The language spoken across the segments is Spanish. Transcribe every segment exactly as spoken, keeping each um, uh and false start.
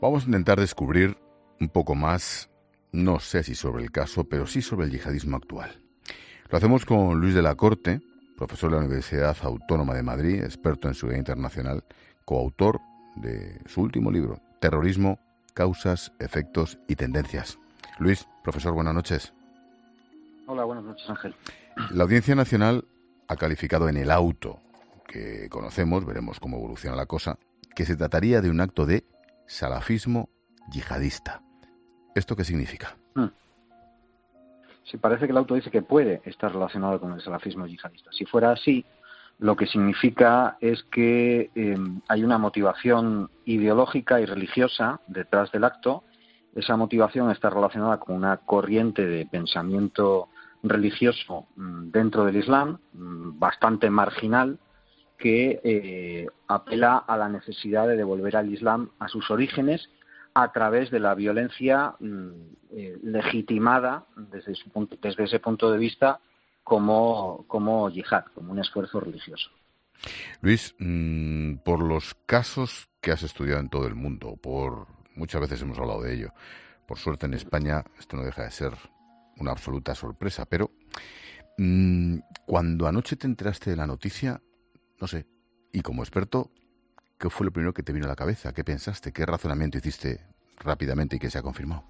Vamos a intentar descubrir un poco más, no sé si sobre el caso, pero sí sobre el yihadismo actual. Lo hacemos con Luis de la Corte, profesor de la Universidad Autónoma de Madrid, experto en seguridad internacional, coautor de su último libro, Terrorismo, causas, efectos y tendencias. Luis, profesor, buenas noches. Hola, buenas noches, Ángel. La Audiencia Nacional ha calificado en el auto que conocemos, veremos cómo evoluciona la cosa, que se trataría de un acto de salafismo yihadista. ¿Esto qué significa? Hmm. Sí, parece que el auto dice que puede estar relacionado con el salafismo yihadista. Si fuera así, lo que significa es que eh, hay una motivación ideológica y religiosa detrás del acto. Esa motivación está relacionada con una corriente de pensamiento religioso mmm, dentro del Islam, mmm, bastante marginal, que eh, apela a la necesidad de devolver al Islam a sus orígenes a través de la violencia eh, legitimada desde, su punto, desde ese punto de vista como, como yihad, como un esfuerzo religioso. Luis, mmm, por los casos que has estudiado en todo el mundo, por muchas veces hemos hablado de ello, por suerte en España esto no deja de ser una absoluta sorpresa, pero mmm, cuando anoche te enteraste de la noticia, no sé, y como experto, ¿qué fue lo primero que te vino a la cabeza? ¿Qué pensaste? ¿Qué razonamiento hiciste rápidamente y que se ha confirmado?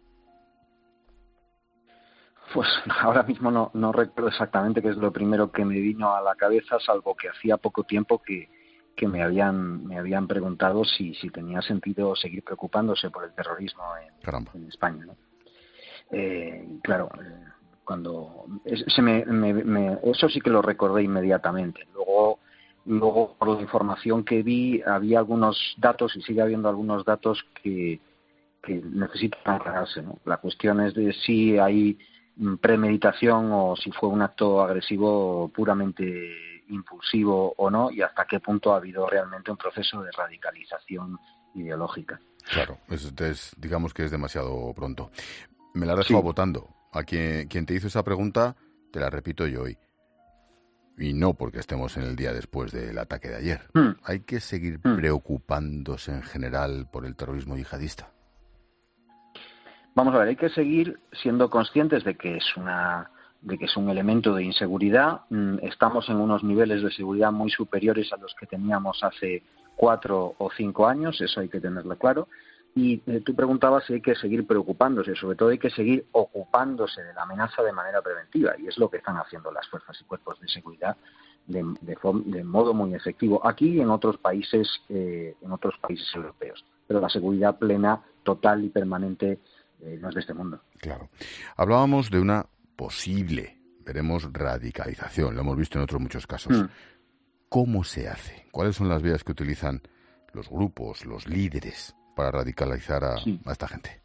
Pues ahora mismo no, no recuerdo exactamente qué es lo primero que me vino a la cabeza, salvo que hacía poco tiempo que, que me habían me habían preguntado si, si tenía sentido seguir preocupándose por el terrorismo en, en España, ¿no? Eh, claro, eh, cuando se me, me, me, eso sí que lo recordé inmediatamente. Luego Luego, por la información que vi, había algunos datos y sigue habiendo algunos datos que, que necesitan aclararse, ¿no? La cuestión es de si hay premeditación o si fue un acto agresivo puramente impulsivo o no, y hasta qué punto ha habido realmente un proceso de radicalización ideológica. Claro, es, es, digamos que es demasiado pronto. Me la has dejado sí. votando. A quien, quien te hizo esa pregunta, te la repito yo hoy. Y no porque estemos en el día después del ataque de ayer. Mm. ¿Hay que seguir mm. preocupándose en general por el terrorismo yihadista? Vamos a ver, hay que seguir siendo conscientes de que es una, de que es un elemento de inseguridad. Estamos en unos niveles de seguridad muy superiores a los que teníamos hace cuatro o cinco años, eso hay que tenerlo claro. Y eh, tú preguntabas si hay que seguir preocupándose, sobre todo hay que seguir ocupándose de la amenaza de manera preventiva, y es lo que están haciendo las fuerzas y cuerpos de seguridad de, de, de modo muy efectivo, aquí y en otros países, eh, en otros países europeos. Pero la seguridad plena, total y permanente eh, no es de este mundo. Claro. Hablábamos de una posible, veremos, radicalización, lo hemos visto en otros muchos casos. Mm. ¿Cómo se hace? ¿Cuáles son las vías que utilizan los grupos, los líderes, para radicalizar a, sí. a esta gente?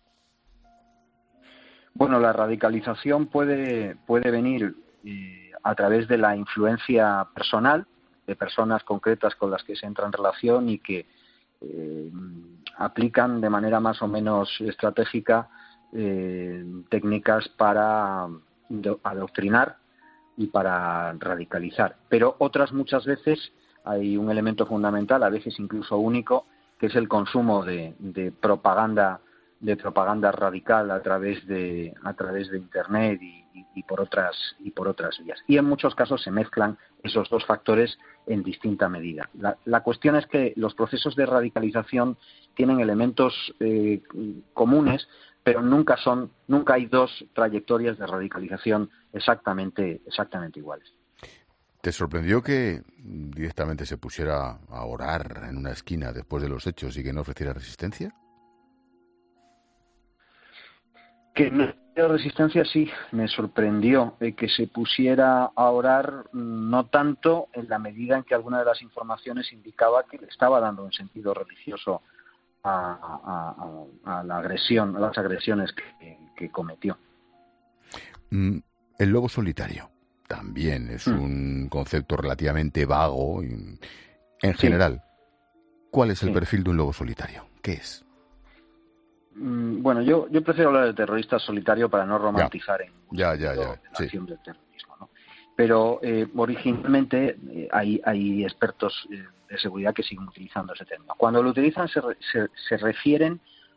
Bueno, la radicalización puede, puede venir eh, a través de la influencia personal de personas concretas con las que se entra en relación y que eh, aplican de manera más o menos estratégica eh, técnicas para adoctrinar y para radicalizar. Pero otras muchas veces hay un elemento fundamental, a veces incluso único, que es el consumo de, de propaganda de propaganda radical a través de a través de internet y, y, y por otras y por otras vías. Y en muchos casos se mezclan esos dos factores en distinta medida. La, la cuestión es que los procesos de radicalización tienen elementos eh, comunes, pero nunca son nunca hay dos trayectorias de radicalización exactamente exactamente iguales. ¿Te sorprendió que directamente se pusiera a orar en una esquina después de los hechos y que no ofreciera resistencia? Que no ofreciera resistencia, sí, me sorprendió eh, que se pusiera a orar, no tanto en la medida en que alguna de las informaciones indicaba que le estaba dando un sentido religioso a, a, a, a la agresión, a las agresiones que, que cometió. Mm, el lobo solitario también es mm. un concepto relativamente vago en, en general. Sí. ¿Cuál es el sí. perfil de un lobo solitario? ¿Qué es? Mm, bueno, yo yo prefiero hablar de terrorista solitario para no romantizar ya. en ya, ya, ya. la sí. acción del terrorismo, ¿no? Pero eh, originalmente eh, hay, hay expertos eh, de seguridad que siguen utilizando ese término. Cuando lo utilizan se, re, se, se refieren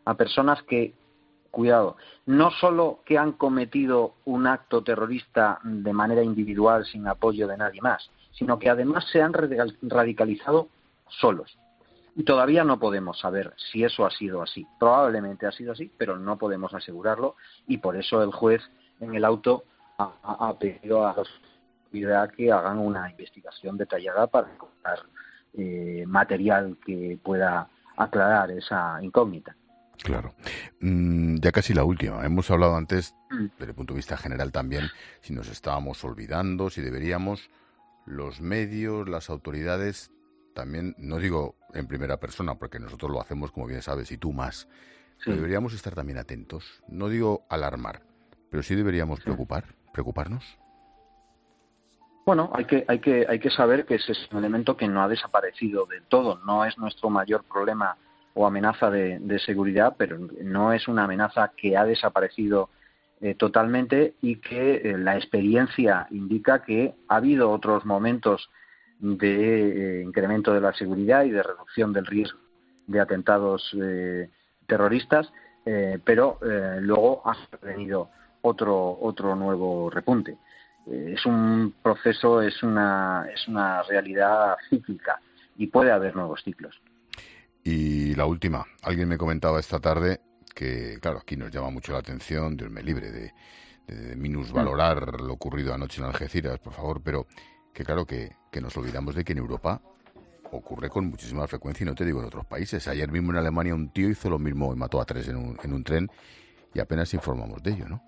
a personas que, cuidado, no solo que han cometido un acto terrorista de manera individual sin apoyo de nadie más, sino que además se han radicalizado solos. Y todavía no podemos saber si eso ha sido así. Probablemente ha sido así, pero no podemos asegurarlo, y por eso el juez en el auto ha, ha pedido a los que hagan una investigación detallada para encontrar eh, material que pueda aclarar esa incógnita. Claro. Mm, ya casi la última. Hemos hablado antes, desde el punto de vista general también, si nos estábamos olvidando, si deberíamos, los medios, las autoridades, también, no digo en primera persona, porque nosotros lo hacemos, como bien sabes, y tú más, sí. Pero deberíamos estar también atentos. No digo alarmar, pero sí deberíamos preocupar, preocuparnos. Bueno, hay que, hay que, hay que saber que ese es un elemento que no ha desaparecido del todo. No es nuestro mayor problema o amenaza de, de seguridad, pero no es una amenaza que ha desaparecido eh, totalmente, y que eh, la experiencia indica que ha habido otros momentos de eh, incremento de la seguridad y de reducción del riesgo de atentados eh, terroristas, eh, pero eh, luego ha venido otro, otro nuevo repunte. Es un proceso, es una, es una realidad cíclica, y puede haber nuevos ciclos. Y la última, alguien me comentaba esta tarde que, claro, aquí nos llama mucho la atención, Dios me libre de, de, de minusvalorar lo ocurrido anoche en Algeciras, por favor, pero que claro que, que nos olvidamos de que en Europa ocurre con muchísima frecuencia, y no te digo en otros países. Ayer mismo en Alemania un tío hizo lo mismo y mató a tres en un, en un tren, y apenas informamos de ello, ¿no?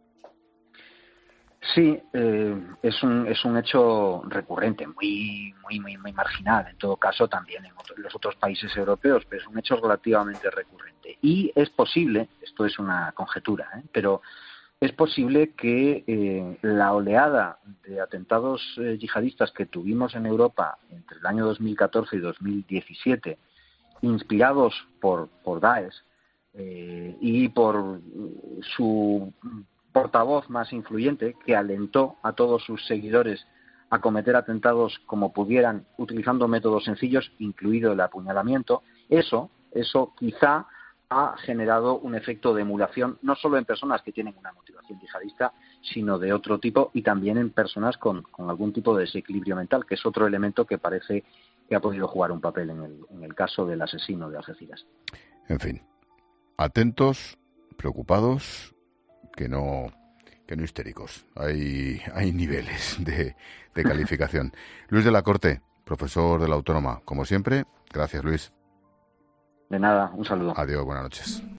Sí, eh, es un es un hecho recurrente, muy muy muy muy marginal, en todo caso también en otros, los otros países europeos, pero es un hecho relativamente recurrente. Y es posible, esto es una conjetura, ¿eh? pero es posible que eh, la oleada de atentados eh, yihadistas que tuvimos en Europa entre el año dos mil catorce y dos mil diecisiete, inspirados por por Daesh eh, y por su portavoz más influyente, que alentó a todos sus seguidores a cometer atentados como pudieran, utilizando métodos sencillos, incluido el apuñalamiento, eso, eso quizá ha generado un efecto de emulación, no solo en personas que tienen una motivación yihadista, sino de otro tipo, y también en personas con, con algún tipo de desequilibrio mental, que es otro elemento que parece que ha podido jugar un papel en el, en el caso del asesino de Algeciras. En fin, atentos, preocupados, que no que no histéricos. Hay hay niveles de, de calificación. Luis de la Corte, profesor de la Autónoma, como siempre. Gracias, Luis. De nada, un saludo. Adiós, buenas noches.